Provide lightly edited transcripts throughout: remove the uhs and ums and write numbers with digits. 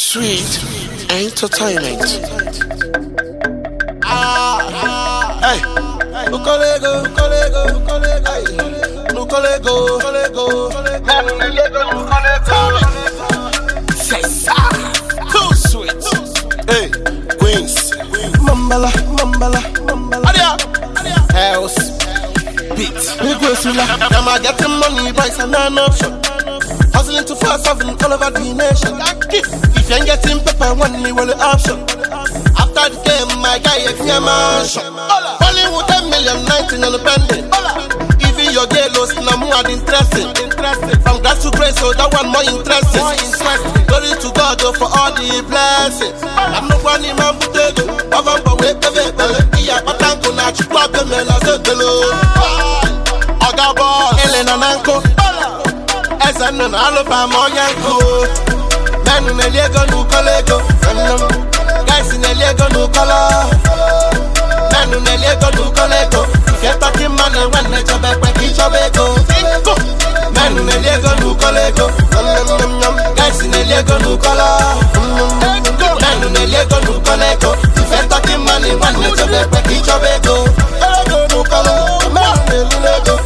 Sweet entertainment. Hey, Nukolego, too sweet. Hey, Queens, Mambala, Adia, House, Beat, Am I getting money? Price and an option. Hustling too fast, having all over the nation. If you ain't getting paper, one me will option. After the game, my guy, if you're mansion. Hollywood 10 million, 19 on the pending. Even your gay lost, no more interesting. From grass to grace, so that one more interesting. Glory to God for all the blessings. I'm no one in my potato. I'm on the way, baby. Yeah, but I'm gonna try to me as a hello. Oga boss, Elena Nanko. Esa no alofa monyanko. Menu neliego nukolego. Guys neliego nukolo. Menu neliego nukolego. If you're talking money, when they chop back, we chop back. Menu neliego nukolego. Guys neliego nukolo. Menu neliego nukolego. If you're talking money, when they chop back, we chop back. Nukolo, menu neliego.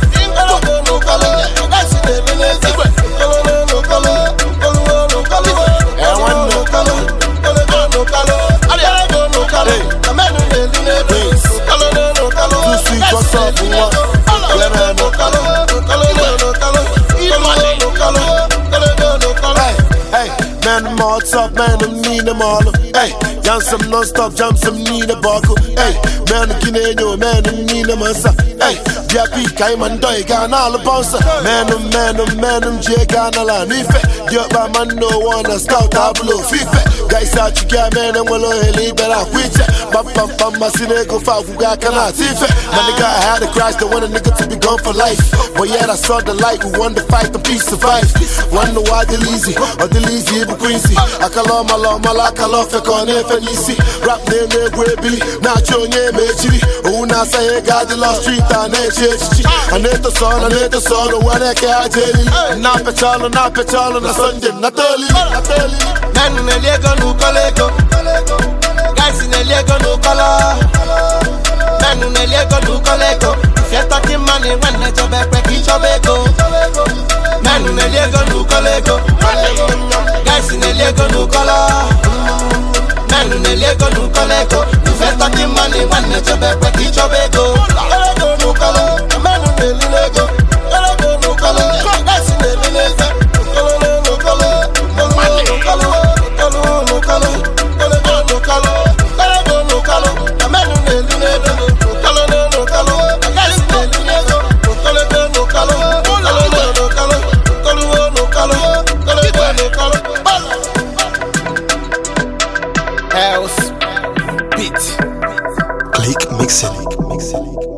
Man, more top, man, I need them all. Hey, jam some non-stop, jam some need a buckle. Hey, man, I need them answer. Hey, VIP, I'm on doy, got all the bouncer. Man, I'm J, got all the nife. Get by man, no one, a scout, tableau, FIFA. Guys out, you get man, and we'll leave it out with ya. Pam, my go far, who got cannot see it. Man, the guy had to crash, they want a nigga to be gone for life. But yet, I saw the light, we won the fight, the peace survive. Wonder why the easy, or the easy. Quincy, I call on my law, for on FNEC. Rap name, Billy, not your name, H. Una say, God, the lost street, and HH. I need the son, one I can't tell you. Not petrol, on a Sunday, not early. Man in a Lego, no colego. Guys in a Lego, no color. Man in a Lego, no colego. If you're talking money, when they chop back, each of it go. Man in a Lego, no colego. Guys in a Lego, no color. Man in a Lego, no colego. If you're talking money, when they chop back, each of it go. Lego, no color. Man in a Lego, no color. Guys in a Lego, no color. House, beat, Click, mix it.